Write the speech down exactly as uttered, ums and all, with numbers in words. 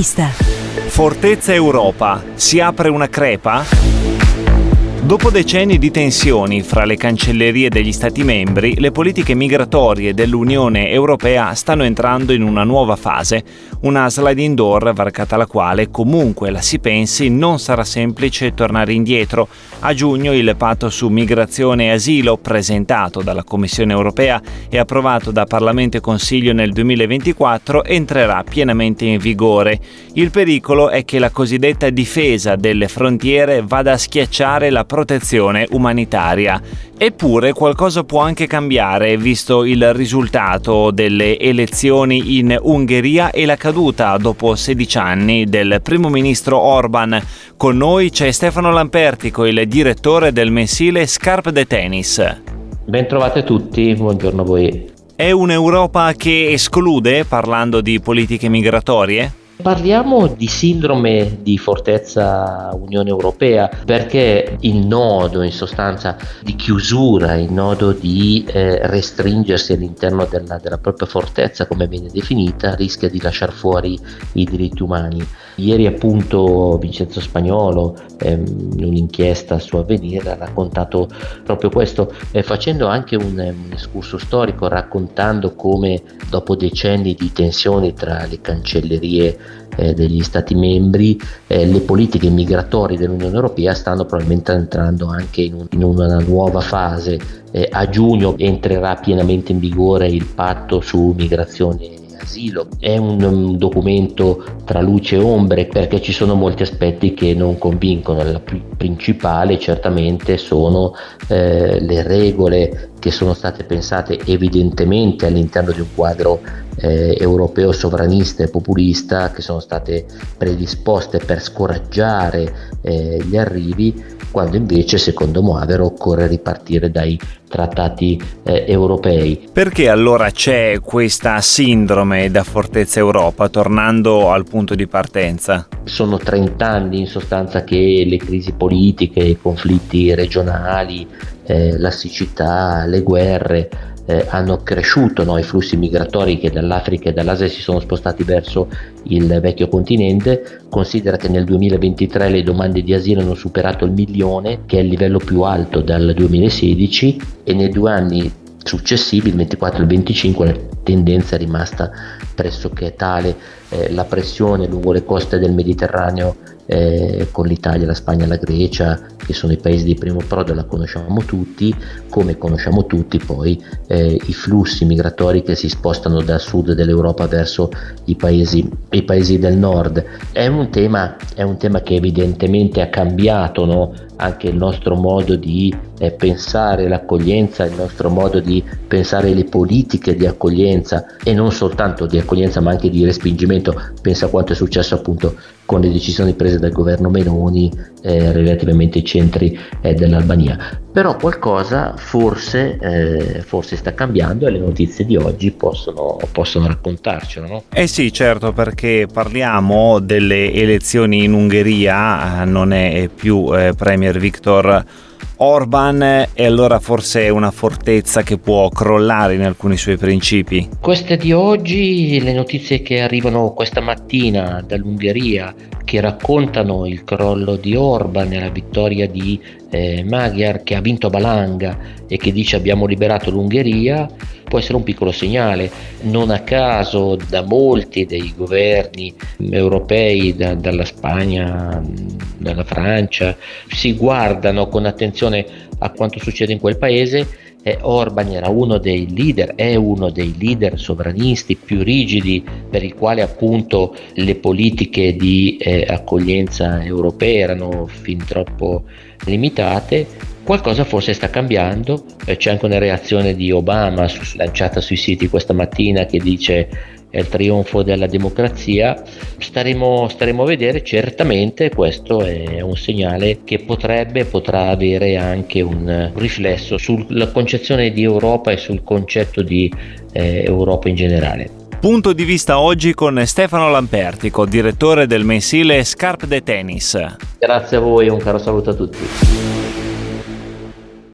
vista. Fortezza Europa. Si apre una crepa? Dopo decenni di tensioni fra le cancellerie degli Stati membri, le politiche migratorie dell'Unione Europea stanno entrando in una nuova fase, una sliding door varcata la quale, comunque la si pensi, non sarà semplice tornare indietro. A giugno il patto su migrazione e asilo, presentato dalla Commissione Europea e approvato da Parlamento e Consiglio nel duemilaventiquattro, entrerà pienamente in vigore. Il pericolo è che la cosiddetta difesa delle frontiere vada a schiacciare la protezione umanitaria. Eppure qualcosa può anche cambiare, visto il risultato delle elezioni in Ungheria e la caduta dopo sedici anni del primo ministro Orban. Con noi c'è Stefano Lampertico, il direttore del mensile Scarpe de Tennis. Ben trovate tutti, buongiorno a voi. È un'Europa che esclude, parlando di politiche migratorie? Parliamo di sindrome di fortezza Unione Europea, perché il nodo in sostanza di chiusura, il nodo di eh, restringersi all'interno della, della propria fortezza, come viene definita, rischia di lasciare fuori i diritti umani. Ieri appunto Vincenzo Spagnolo ehm, in un'inchiesta su Avvenire ha raccontato proprio questo, eh, facendo anche un, un escurso storico, raccontando come dopo decenni di tensioni tra le cancellerie eh, degli Stati membri, eh, le politiche migratorie dell'Unione Europea stanno probabilmente entrando anche in, un, in una nuova fase. Eh, a giugno entrerà pienamente in vigore il patto su migrazione asilo. È un, un documento tra luce e ombre, perché ci sono molti aspetti che non convincono. La pr- principale certamente sono eh, le regole che sono state pensate evidentemente all'interno di un quadro eh, europeo sovranista e populista, che sono state predisposte per scoraggiare eh, gli arrivi, quando invece secondo Moavero occorre ripartire dai trattati eh, europei. Perché allora c'è questa sindrome da Fortezza Europa, tornando al punto di partenza? Sono trent'anni in sostanza che le crisi politiche, i conflitti regionali, eh, la siccità, le guerre eh, hanno cresciuto, no, i flussi migratori che dall'Africa e dall'Asia si sono spostati verso il vecchio continente. Considera che nel duemilaventitré le domande di asilo hanno superato il milione, che è il livello più alto dal duemilasedici, e nei due anni successivi, il ventiquattro e il venticinque, la tendenza è rimasta pressoché tale. Eh, la pressione lungo le coste del Mediterraneo eh, con l'Italia, la Spagna, la Grecia, che sono i paesi di primo approdo, la conosciamo tutti, come conosciamo tutti poi eh, i flussi migratori che si spostano dal sud dell'Europa verso i paesi, i paesi del nord. È un tema, è un tema che evidentemente ha cambiato, no? Anche il nostro modo di eh, pensare l'accoglienza, il nostro modo di pensare le politiche di accoglienza, e non soltanto di accoglienza ma anche di respingimento. Pensa a quanto è successo appunto con le decisioni prese dal governo Meloni eh, relativamente ai centri eh, dell'Albania. Però qualcosa forse, eh, forse sta cambiando, e le notizie di oggi possono, possono raccontarcelo, no? Eh sì, certo, perché parliamo delle elezioni in Ungheria, non è più eh, Premier Viktor Orban, e allora forse è una fortezza che può crollare in alcuni suoi principi. Queste di oggi, le notizie che arrivano questa mattina dall'Ungheria, che raccontano il crollo di Orban e la vittoria di eh, Magyar, che ha vinto a Balanga e che dice abbiamo liberato l'Ungheria, può essere un piccolo segnale. Non a caso da molti dei governi europei, da, dalla Spagna, dalla Francia, si guardano con attenzione a quanto succede in quel paese. Eh, Orban era uno dei leader, è uno dei leader sovranisti più rigidi, per il quale appunto le politiche di eh, accoglienza europee erano fin troppo limitate. Qualcosa forse sta cambiando, eh, c'è anche una reazione di Obama su, lanciata sui siti questa mattina, che dice è il trionfo della democrazia. Staremo, staremo a vedere. Certamente questo è un segnale che potrebbe, potrà avere anche un riflesso sulla concezione di Europa e sul concetto di eh, Europa in generale. Punto di vista oggi con Stefano Lampertico, direttore del mensile Scarpe de Tennis. Grazie a voi, un caro saluto a tutti.